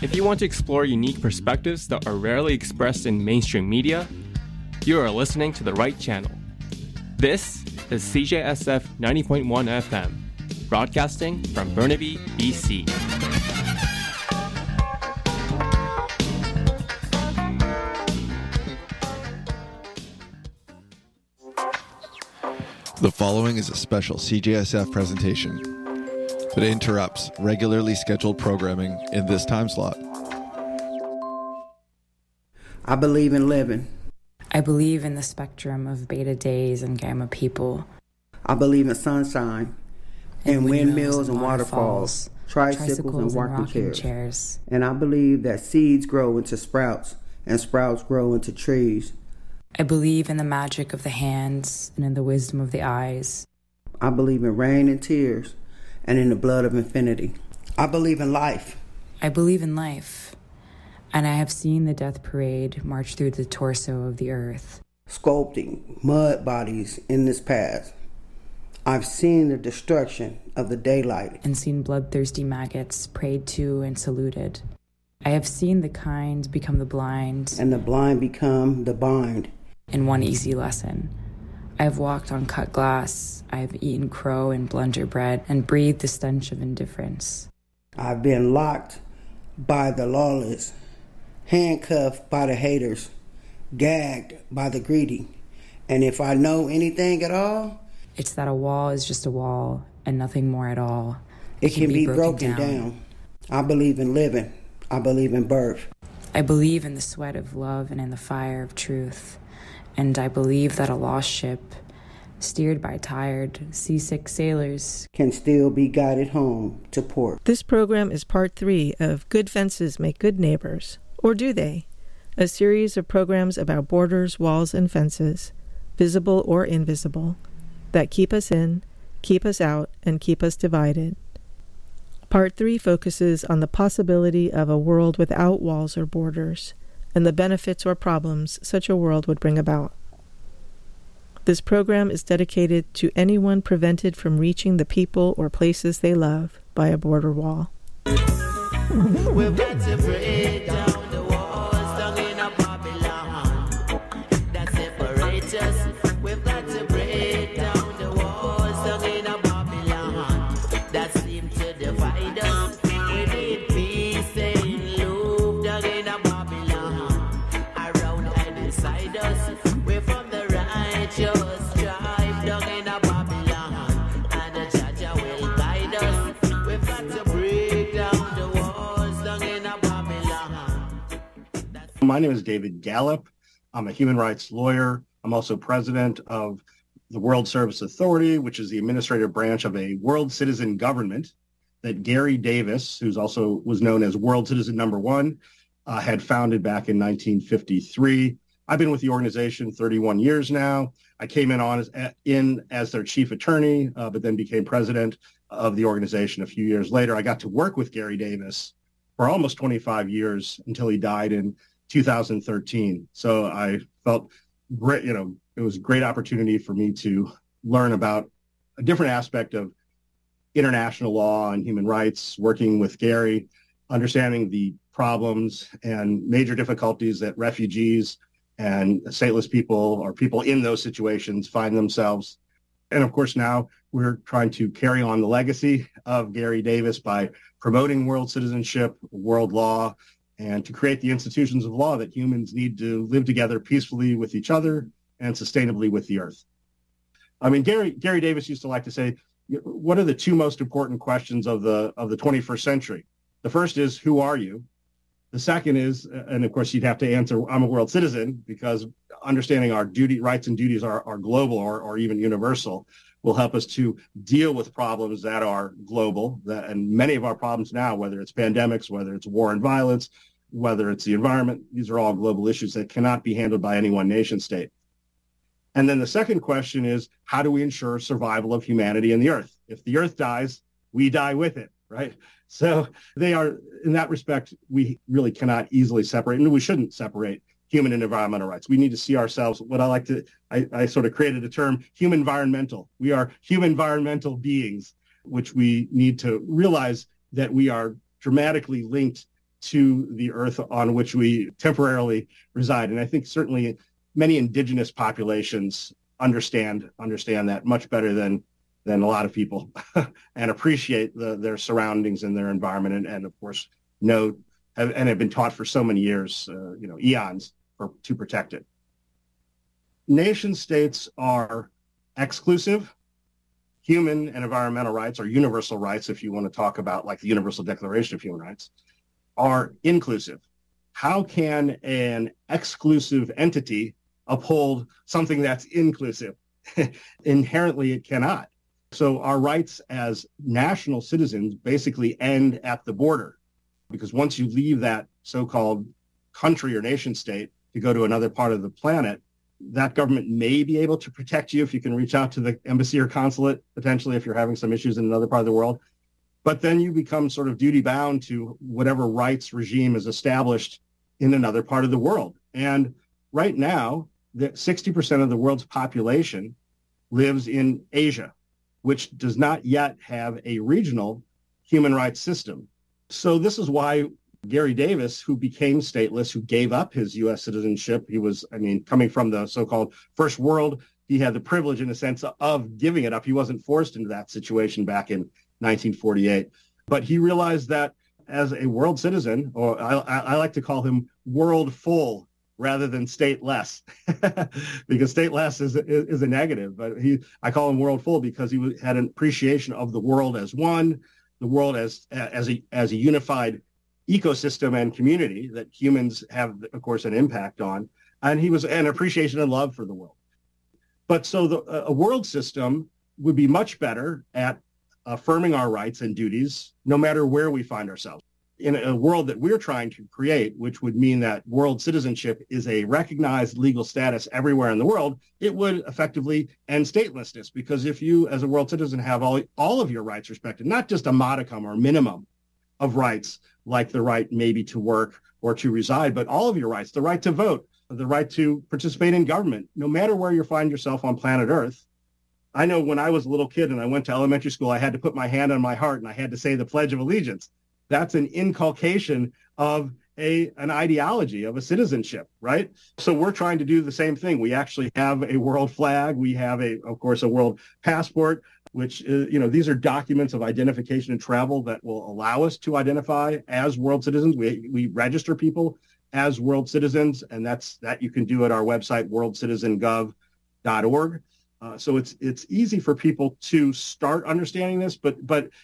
If you want to explore unique perspectives that are rarely expressed in mainstream media, you are listening to the right channel. This is CJSF 90.1 FM, broadcasting from Burnaby, BC. The following is a special CJSF presentation that interrupts regularly scheduled programming in this time slot. I believe in living. I believe in the spectrum of beta days and gamma people. I believe in sunshine and windmills and waterfalls, tricycles and rocking chairs. And I believe that seeds grow into sprouts and sprouts grow into trees. I believe in the magic of the hands and in the wisdom of the eyes. I believe in rain and tears and in the blood of infinity. I believe in life. I believe in life. And I have seen the death parade march through the torso of the earth, sculpting mud bodies in this path. I've seen the destruction of the daylight and seen bloodthirsty maggots prayed to and saluted. I have seen the kind become the blind and the blind become the bind. In one easy lesson, I have walked on cut glass, I have eaten crow and blunder bread, and breathed the stench of indifference. I've been locked by the lawless, handcuffed by the haters, gagged by the greedy. And if I know anything at all, it's that a wall is just a wall and nothing more at all. It can be broken down. I believe in living. I believe in birth. I believe in the sweat of love and in the fire of truth. And I believe that a lost ship, steered by tired, seasick sailors, can still be guided home to port. This program is part 3 of Good Fences Make Good Neighbors, or do they? A series of programs about borders, walls, and fences, visible or invisible, that keep us in, keep us out, and keep us divided. Part 3 focuses on the possibility of a world without walls or borders, and the benefits or problems such a world would bring about. This program is dedicated to anyone prevented from reaching the people or places they love by a border wall. We've got to break down the walls down in a Babylon that separate us. We've got to break down the walls down in a Babylon that seem to divide us. We need peace and love down in a Babylon around and inside us. We're from the righteous tribe down in a Babylon, and the judge will guide us. We've got to break down the walls down in a Babylon. My name is David Gallup. I'm a human rights lawyer. I'm also president of the World Service Authority, which is the administrative branch of a world citizen government that Gary Davis, who's also was known as World Citizen Number 1, had founded back in 1953. I've been with the organization 31 years now. I came in as their chief attorney, but then became president of the organization a few years later. I got to work with Gary Davis for almost 25 years until he died in 2013. So I felt great, it was a great opportunity for me to learn about a different aspect of international law and human rights, working with Gary, understanding the problems and major difficulties that refugees and stateless people or people in those situations find themselves. And of course, now we're trying to carry on the legacy of Gary Davis by promoting world citizenship, world law, and to create the institutions of law that humans need to live together peacefully with each other and sustainably with the earth. I mean, Gary Davis used to like to say, what are the two most important questions of the 21st century? The first is, who are you? The second is, and of course you'd have to answer, I'm a world citizen, because understanding our rights and duties are global or even universal will help us to deal with problems that are global. And many of our problems now, whether it's pandemics, whether it's war and violence, whether it's the environment, these are all global issues that cannot be handled by any one nation state. And then the second question is, how do we ensure survival of humanity and the earth? If the earth dies, we die with it, right? So they are, in that respect, we really cannot easily separate, and we shouldn't separate human and environmental rights. We need to see ourselves, I sort of created a term, human environmental. We are human environmental beings, which we need to realize that we are dramatically linked to the earth on which we temporarily reside. And I think certainly many indigenous populations understand that much better than a lot of people and appreciate their surroundings and their environment, and of course have been taught for so many years, eons, to protect it. Nation states are exclusive. Human and environmental rights, or universal rights, if you want to talk about like the Universal Declaration of Human Rights, are inclusive. How can an exclusive entity uphold something that's inclusive? Inherently, it cannot. So our rights as national citizens basically end at the border, because once you leave that so-called country or nation state to go to another part of the planet, that government may be able to protect you if you can reach out to the embassy or consulate, potentially if you're having some issues in another part of the world. But then you become sort of duty bound to whatever rights regime is established in another part of the world. And right now, 60% of the world's population lives in Asia, which does not yet have a regional human rights system. So this is why Gary Davis, who became stateless, who gave up his U.S. citizenship, coming from the so-called first world, he had the privilege in a sense of giving it up. He wasn't forced into that situation back in 1948. But he realized that as a world citizen, or I like to call him world full rather than stateless, because stateless is a negative. But I call him world full because he had an appreciation of the world as one, the world as a unified ecosystem and community that humans have, of course, an impact on. And he was an appreciation and love for the world. But so a world system would be much better at affirming our rights and duties, no matter where we find ourselves. In a world that we're trying to create, which would mean that world citizenship is a recognized legal status everywhere in the world, it would effectively end statelessness. Because if you, as a world citizen, have all of your rights respected, not just a modicum or minimum of rights, like the right maybe to work or to reside, but all of your rights, the right to vote, the right to participate in government, no matter where you find yourself on planet Earth. I know when I was a little kid and I went to elementary school, I had to put my hand on my heart and I had to say the Pledge of Allegiance. That's an inculcation of an ideology of a citizenship, right? So we're trying to do the same thing. We actually have a world flag. We have, of course, a world passport, which is, these are documents of identification and travel that will allow us to identify as world citizens. We register people as world citizens, and that you can do at our website, worldcitizengov.org. So it's easy for people to start understanding this, but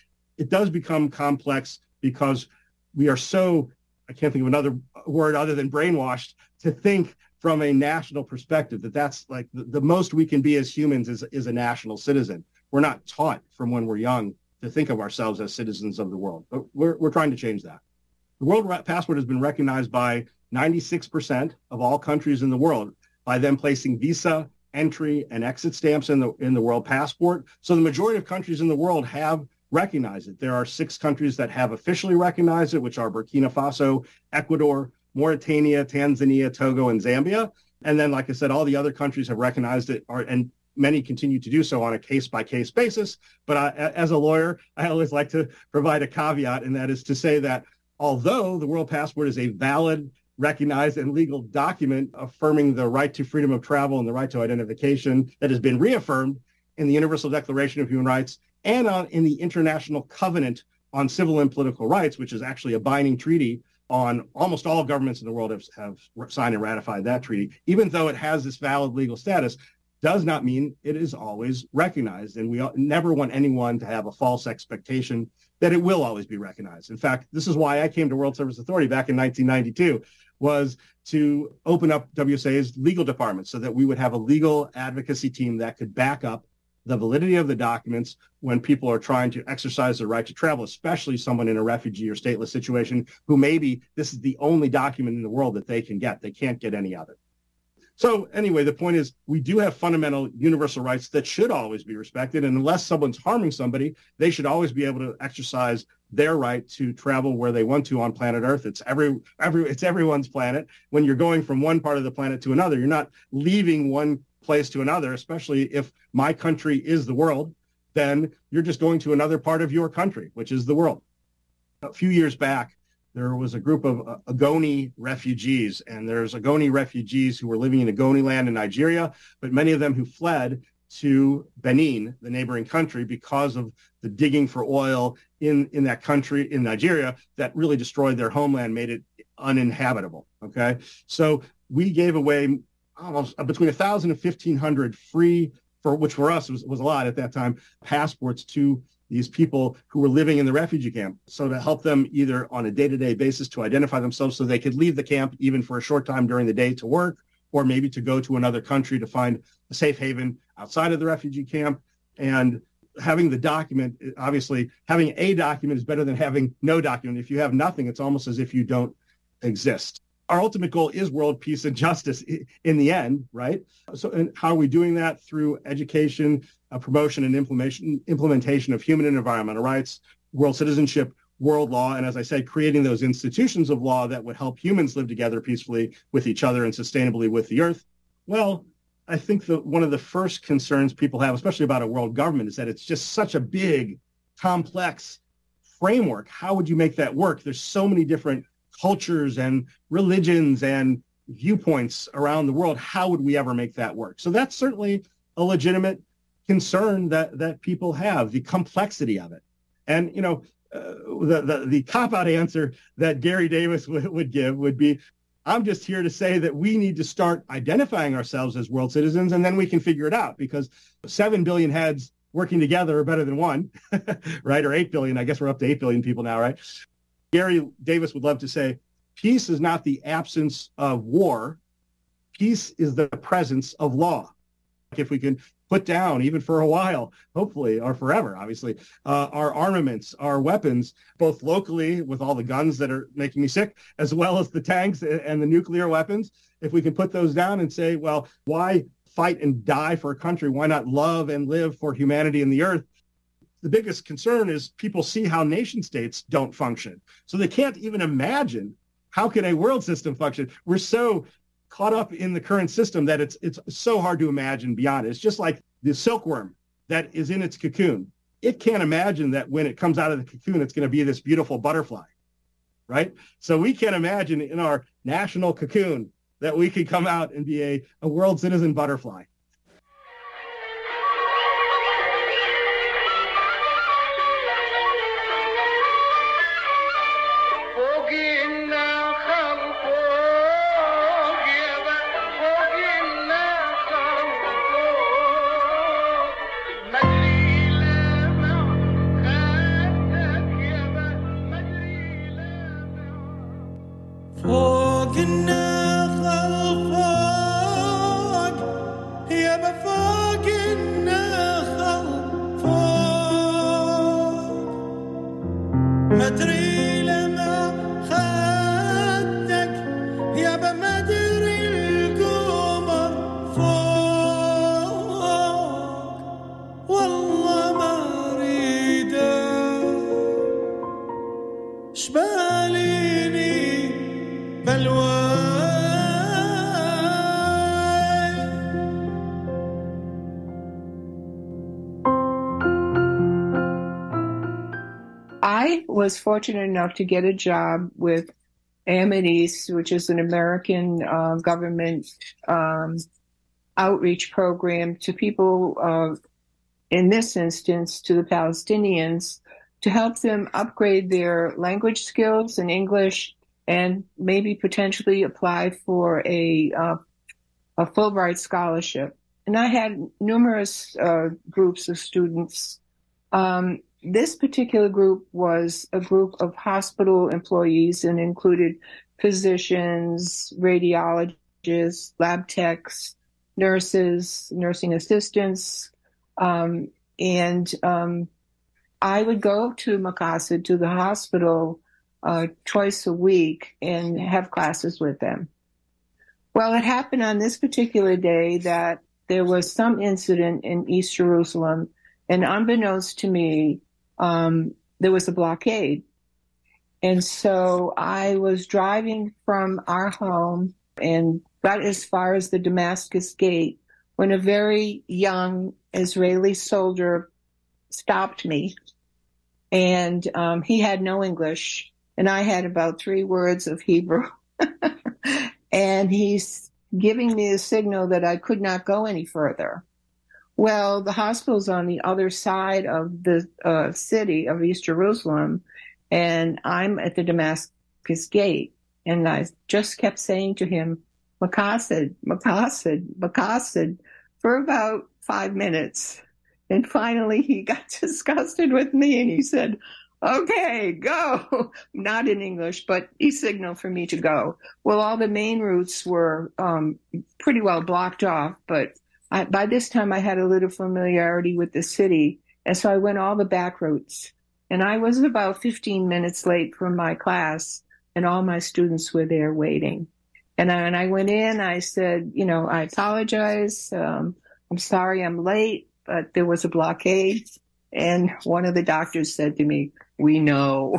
it does become complex because we are so, I can't think of another word other than brainwashed, to think from a national perspective that's like the most we can be as humans is a national citizen. We're not taught from when we're young to think of ourselves as citizens of the world, but we're trying to change that. The World Passport has been recognized by 96% of all countries in the world by them placing visa, entry, and exit stamps in the World Passport. So the majority of countries in the world have recognized it. There are 6 countries that have officially recognized it, which are Burkina Faso, Ecuador, Mauritania, Tanzania, Togo, and Zambia. And then, like I said, all the other countries have recognized it, and many continue to do so on a case-by-case basis. But as a lawyer, I always like to provide a caveat, and that is to say that although the World Passport is a valid, recognized, and legal document affirming the right to freedom of travel and the right to identification that has been reaffirmed in the Universal Declaration of Human Rights and in the International Covenant on Civil and Political Rights, which is actually a binding treaty on almost all governments in the world have signed and ratified that treaty, even though it has this valid legal status, does not mean it is always recognized. And we never want anyone to have a false expectation that it will always be recognized. In fact, this is why I came to World Service Authority back in 1992, was to open up WSA's legal department so that we would have a legal advocacy team that could back up the validity of the documents when people are trying to exercise their right to travel, especially someone in a refugee or stateless situation who maybe this is the only document in the world that they can get. They can't get any other. So anyway, the point is we do have fundamental universal rights that should always be respected. And unless someone's harming somebody, they should always be able to exercise their right to travel where they want to on planet Earth. It's it's everyone's planet. When you're going from one part of the planet to another, you're not leaving one place to another, especially if my country is the world, then you're just going to another part of your country, which is the world. A few years back, there was a group of Ogoni refugees, and there's Ogoni refugees who were living in Ogoni land in Nigeria, but many of them who fled to Benin, the neighboring country, because of the digging for oil in that country, in Nigeria, that really destroyed their homeland, made it uninhabitable, okay? So we gave away almost between 1,000 and 1,500 free, which for us was a lot at that time, passports to these people who were living in the refugee camp. So to help them either on a day-to-day basis to identify themselves so they could leave the camp even for a short time during the day to work, or maybe to go to another country to find a safe haven outside of the refugee camp. And having the document, obviously having a document is better than having no document. If you have nothing, it's almost as if you don't exist. Our ultimate goal is world peace and justice in the end, right? So, and how are we doing that? Through education, promotion, and implementation of human and environmental rights, world citizenship, world law, and as I said, creating those institutions of law that would help humans live together peacefully with each other and sustainably with the earth. Well, I think that one of the first concerns people have, especially about a world government, is that it's just such a big, complex framework. How would you make that work? There's so many different cultures and religions and viewpoints around the world. How would we ever make that work? So that's certainly a legitimate concern that people have, the complexity of it. And, you know, the cop-out answer that Gary Davis would give would be, I'm just here to say that we need to start identifying ourselves as world citizens, and then we can figure it out, because 7 billion heads working together are better than one, right? Or 8 billion. I guess we're up to 8 billion people now, right? Gary Davis would love to say, peace is not the absence of war. Peace is the presence of law. If we can put down, even for a while, hopefully, or forever, obviously, our armaments, our weapons, both locally with all the guns that are making me sick, as well as the tanks and the nuclear weapons, if we can put those down and say, well, why fight and die for a country? Why not love and live for humanity and the earth? The biggest concern is people see how nation states don't function. So they can't even imagine how can a world system function. We're so caught up in the current system that it's so hard to imagine beyond it. It's just like the silkworm that is in its cocoon. It can't imagine that when it comes out of the cocoon, it's going to be this beautiful butterfly, right? So we can't imagine in our national cocoon that we could come out and be a world citizen butterfly. I was fortunate enough to get a job with Amadis, which is an American government outreach program to people, in this instance, to the Palestinians, to help them upgrade their language skills in English and maybe potentially apply for a Fulbright scholarship. And I had numerous groups of students. This particular group was a group of hospital employees and included physicians, radiologists, lab techs, nurses, nursing assistants. I would go to Makassar, to the hospital, twice a week and have classes with them. Well, it happened on this particular day that there was some incident in East Jerusalem, and unbeknownst to me, there was a blockade. And so I was driving from our home and got as far as the Damascus Gate when a very young Israeli soldier stopped me. And he had no English. and I had about 3 words of Hebrew. And he's giving me a signal that I could not go any further. Well, the hospital's on the other side of the city of East Jerusalem, and I'm at the Damascus Gate. And I just kept saying to him, Maqasid, Maqasid, Maqasid, for about 5 minutes. And finally he got disgusted with me and he said, okay, go. Not in English, but he signaled for me to go. Well, all the main routes were pretty well blocked off, but by this time I had a little familiarity with the city. And so I went all the back routes. And I was about 15 minutes late for my class, and all my students were there waiting. And I went in, I said, I apologize. I'm sorry I'm late, but there was a blockade. And one of the doctors said to me, we know.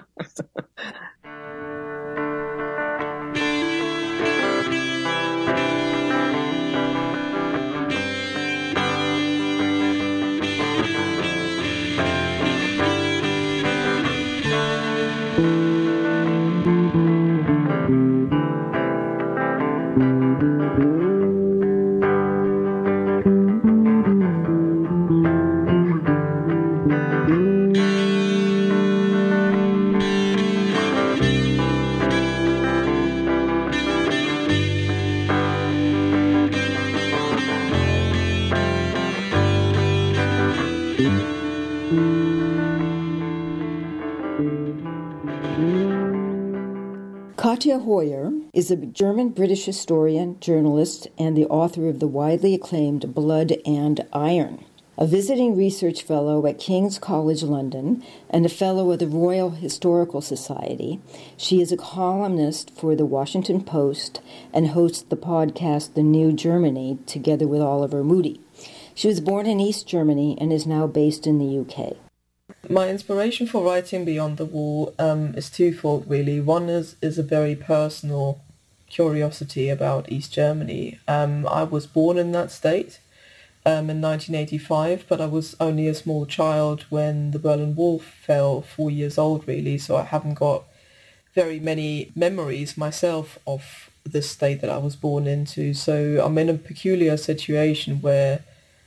Katja Hoyer is a German-British historian, journalist, and the author of the widely acclaimed Blood and Iron. A visiting research fellow at King's College London and a fellow of the Royal Historical Society, she is a columnist for the Washington Post and hosts the podcast The New Germany together with Oliver Moody. She was born in East Germany and is now based in the UK. My inspiration for writing Beyond the Wall is twofold, really. One is a very personal curiosity about East Germany. I was born in that state in 1985, but I was only a small child when the Berlin Wall fell, 4 years old, really, so I haven't got very many memories myself of this state that I was born into. So I'm in a peculiar situation where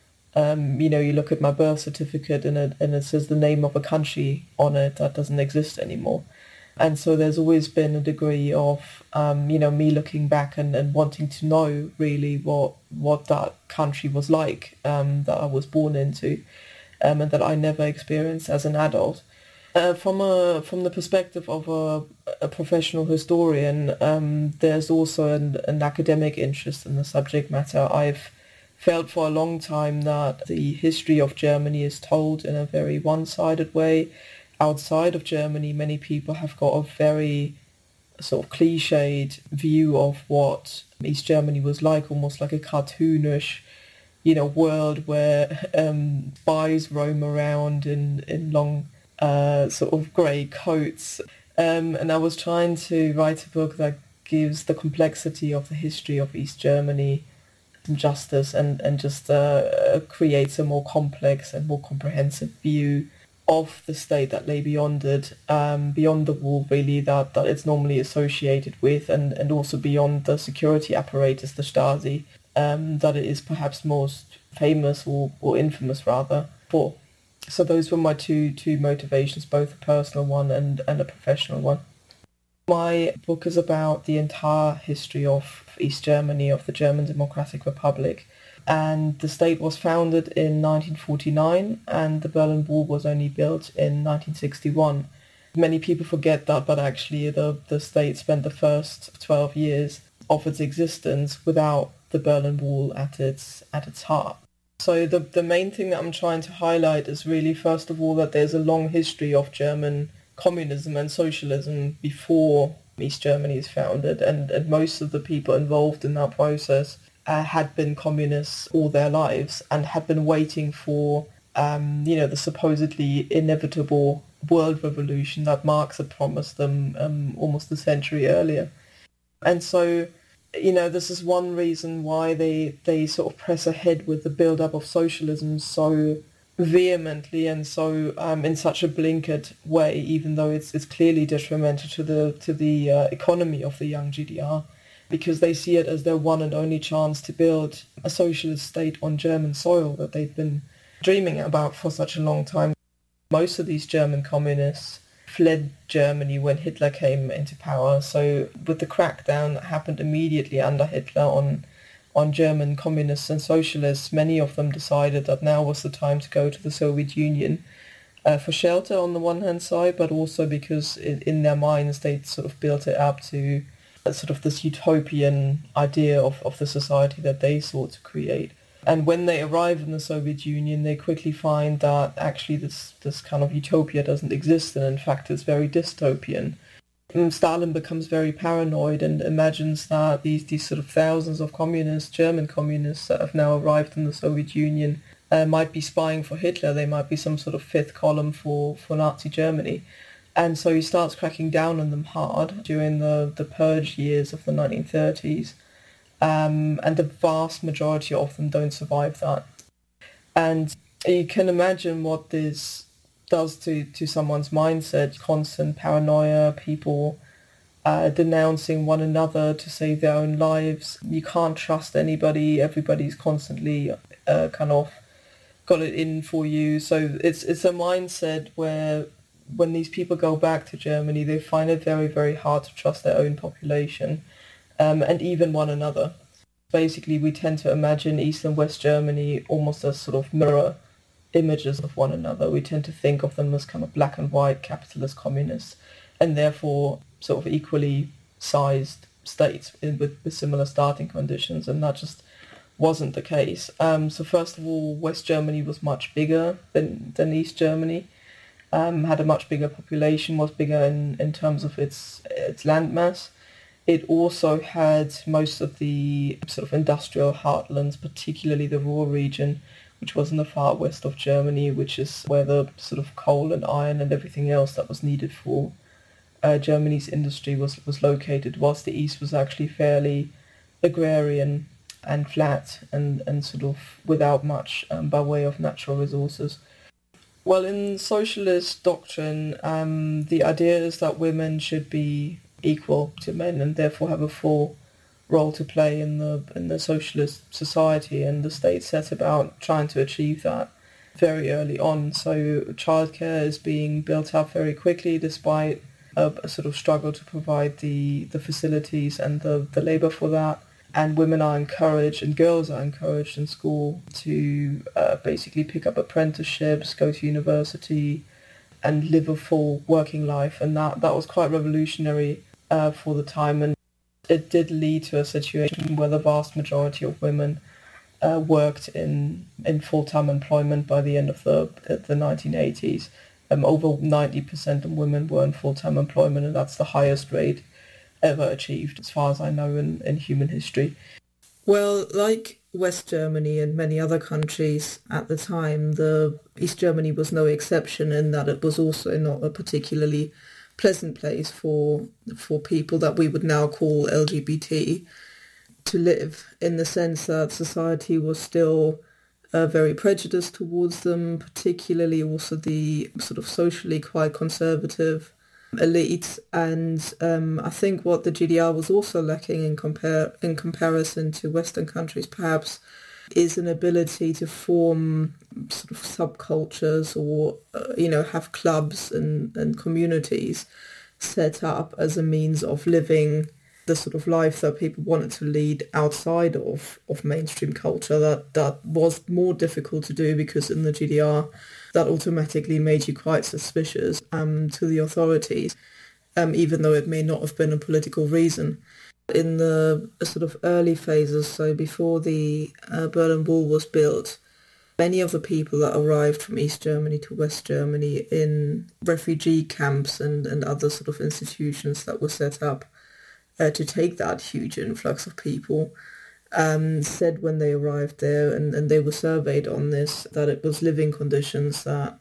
you look at my birth certificate and it says the name of a country on it that doesn't exist anymore. And so there's always been a degree of, me looking back and wanting to know really what that country was like that I was born into and that I never experienced as an adult. From the perspective of a professional historian, there's also an academic interest in the subject matter. I've felt for a long time that the history of Germany is told in a very one-sided way. Outside of Germany, many people have got a very sort of cliched view of what East Germany was like, almost like a cartoonish, world where spies roam around in long sort of grey coats. And I was trying to write a book that gives the complexity of the history of East Germany some justice and just creates a more complex and more comprehensive view of the state that lay beyond it, beyond the wall really that it's normally associated with, and also beyond the security apparatus, the Stasi, that it is perhaps most famous or infamous rather for. So those were my two motivations, both a personal one and a professional one. My book is about the entire history of East Germany, of the German Democratic Republic. And the state was founded in 1949 and the Berlin Wall was only built in 1961. Many people forget that, but actually the state spent the first 12 years of its existence without the Berlin Wall at its heart. So the main thing that I'm trying to highlight is really, first of all, that there's a long history of German communism and socialism before East Germany is founded, and most of the people involved in that process had been communists all their lives and had been waiting for the supposedly inevitable world revolution that Marx had promised them almost a century earlier. And so this is one reason why they sort of press ahead with the build-up of socialism so vehemently and so in such a blinkered way, even though it's clearly detrimental to the economy of the young GDR, because they see it as their one and only chance to build a socialist state on German soil that they've been dreaming about for such a long time. Most of these German communists fled Germany when Hitler came into power. So with the crackdown that happened immediately under Hitler on German communists and socialists, many of them decided that now was the time to go to the Soviet Union for shelter on the one hand side, but also because in their minds they'd sort of built it up to sort of this utopian idea of the society that they sought to create. And when they arrive in the Soviet Union, they quickly find that actually this kind of utopia doesn't exist, and in fact it's very dystopian. And Stalin becomes very paranoid and imagines that these sort of thousands of communists, German communists that have now arrived in the Soviet Union might be spying for Hitler. They might be some sort of fifth column for Nazi Germany. And so he starts cracking down on them hard during the purge years of the 1930s. And the vast majority of them don't survive that. And you can imagine what this does to someone's mindset. Constant paranoia, people denouncing one another to save their own lives. You can't trust anybody. Everybody's constantly kind of got it in for you. So it's a mindset where when these people go back to Germany, they find it very, very hard to trust their own population and even one another. Basically, we tend to imagine East and West Germany almost as sort of mirror images of one another. We tend to think of them as kind of black and white capitalist communists, and therefore sort of equally sized states with similar starting conditions, and that just wasn't the case. So first of all, West Germany was much bigger than East Germany, had a much bigger population, was bigger in terms of its landmass. It also had most of the sort of industrial heartlands, particularly the Ruhr region, which was in the far west of Germany, which is where the sort of coal and iron and everything else that was needed for Germany's industry was located, whilst the east was actually fairly agrarian and flat and sort of without much by way of natural resources. Well, in socialist doctrine, the idea is that women should be equal to men and therefore have a full role to play in the socialist society, and the state set about trying to achieve that very early on. So childcare is being built up very quickly despite a sort of struggle to provide the facilities and the labour for that. And women are encouraged and girls are encouraged in school to basically pick up apprenticeships, go to university and live a full working life. And that was quite revolutionary for the time, and it did lead to a situation where the vast majority of women worked in full-time employment by the end of the 1980s. Over 90% of women were in full-time employment, and that's the highest rate ever achieved, as far as I know, in human history. Well, like West Germany and many other countries at the time, the East Germany was no exception in that it was also not a particularly pleasant place for people that we would now call LGBT to live, in the sense that society was still very prejudiced towards them, particularly also the sort of socially quite conservative elite. And I think what the GDR was also lacking in comparison to Western countries perhaps is an ability to form sort of subcultures or have clubs and communities set up as a means of living the sort of life that people wanted to lead outside of mainstream culture. That was more difficult to do because in the GDR that automatically made you quite suspicious to the authorities, even though it may not have been a political reason. In the sort of early phases, so before the Berlin Wall was built, many of the people that arrived from East Germany to West Germany in refugee camps and other sort of institutions that were set up to take that huge influx of people, said when they arrived there, and they were surveyed on this, that it was living conditions that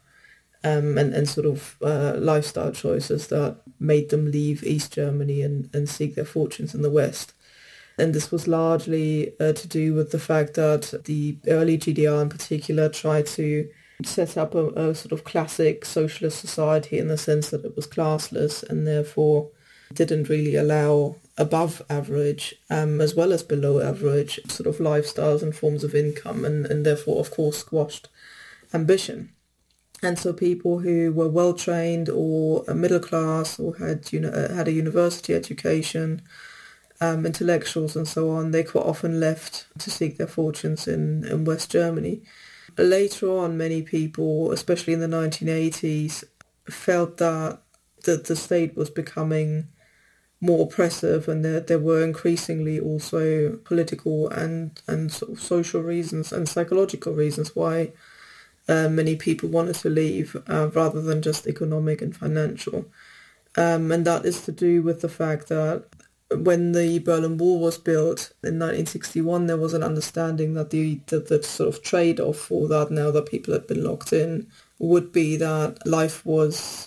and sort of lifestyle choices that made them leave East Germany and seek their fortunes in the West. And this was largely to do with the fact that the early GDR in particular tried to set up a sort of classic socialist society in the sense that it was classless and therefore didn't really allow above average as well as below average sort of lifestyles and forms of income, and therefore of course squashed ambition. And so people who were well trained or middle class or had a university education, intellectuals and so on, they quite often left to seek their fortunes in West Germany. Later on, many people, especially in the 1980s, felt that the state was becoming more oppressive, and there were increasingly also political and sort of social reasons and psychological reasons why many people wanted to leave rather than just economic and financial. And that is to do with the fact that when the Berlin Wall was built in 1961, there was an understanding that the sort of trade-off for that, now that people had been locked in, would be that life was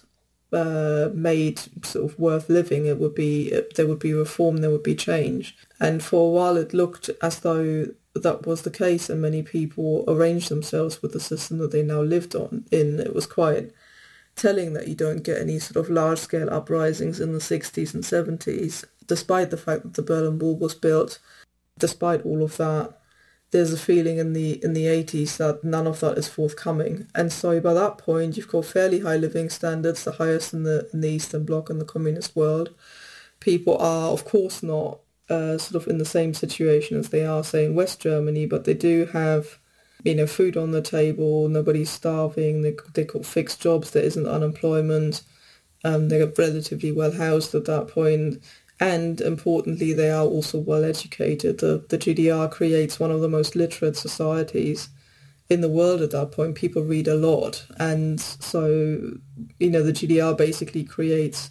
made sort of worth living. There would be reform, there would be change. And for a while it looked as though that was the case, and many people arranged themselves with the system that they now lived in. It was quite telling that you don't get any sort of large-scale uprisings in the 60s and 70s, despite the fact that the Berlin Wall was built. Despite all of that, there's a feeling in the 80s that none of that is forthcoming. And so by that point, you've got fairly high living standards, the highest in the Eastern Bloc and the communist world. People are, of course, not sort of in the same situation as they are, say, in West Germany, but they do have, food on the table, nobody's starving, they got fixed jobs, there isn't unemployment, they're relatively well housed at that point. And importantly, they are also well educated. The GDR creates one of the most literate societies in the world at that point. People read a lot. And so, the GDR basically creates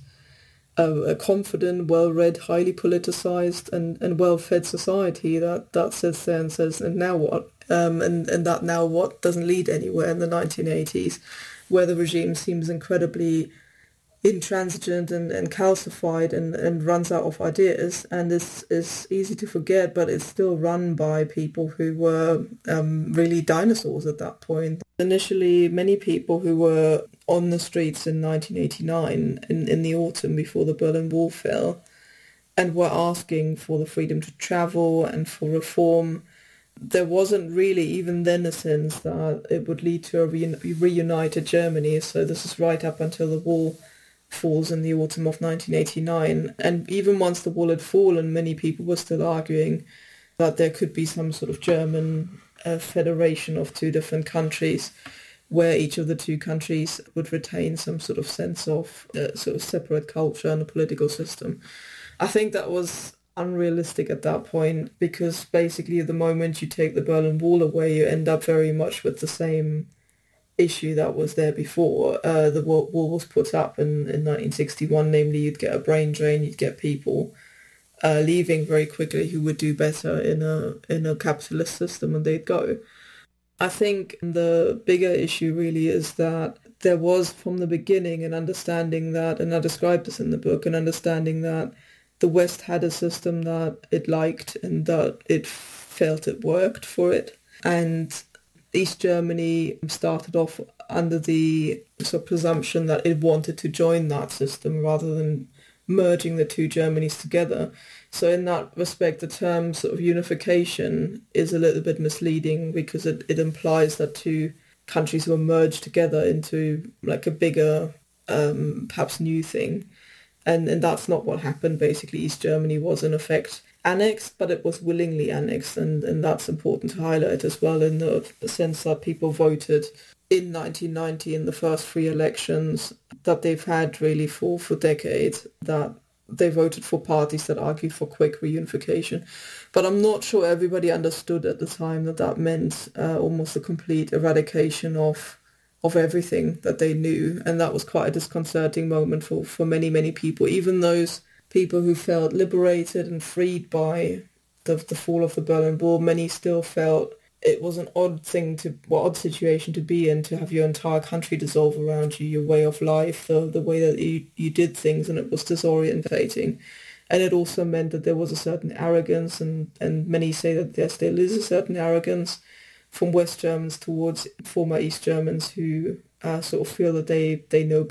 a confident, well-read, highly politicized and well-fed society that sits there and says, and now what? And that now what doesn't lead anywhere in the 1980s, where the regime seems incredibly intransigent and calcified and runs out of ideas, and it's easy to forget, but it's still run by people who were really dinosaurs at that point. Initially, many people who were on the streets in 1989, in the autumn before the Berlin Wall fell, and were asking for the freedom to travel and for reform, there wasn't really even then a sense that it would lead to a reunited Germany. So this is right up until the wall falls in the autumn of 1989. And even once the wall had fallen, many people were still arguing that there could be some sort of German federation of two different countries, where each of the two countries would retain some sort of sense of sort of separate culture and a political system. I think that was unrealistic at that point, because basically the moment you take the Berlin Wall away, you end up very much with the same issue that was there before. The wall was put up in 1961, namely you'd get a brain drain, you'd get people leaving very quickly who would do better in a capitalist system, and they'd go. I think the bigger issue really is that there was from the beginning an understanding that, and I described this in the book, an understanding that the West had a system that it liked and that it felt it worked for it. And East Germany started off under the sort of presumption that it wanted to join that system rather than merging the two Germanys together. So in that respect, the term sort of unification is a little bit misleading, because it implies that two countries were merged together into like a bigger, perhaps new thing. And that's not what happened. Basically, East Germany was in effect annexed, but it was willingly annexed, and that's important to highlight as well, in the sense that people voted in 1990 in the first free elections that they've had really for decades, that they voted for parties that argued for quick reunification. But I'm not sure everybody understood at the time that meant almost a complete eradication of everything that they knew, and that was quite a disconcerting moment for many, many people. Even those people who felt liberated and freed by the fall of the Berlin Wall, many still felt it was an odd situation to be in, to have your entire country dissolve around you, your way of life, the way that you did things, and it was disorientating. And it also meant that there was a certain arrogance, and many say that there still is a certain arrogance from West Germans towards former East Germans who sort of feel that they know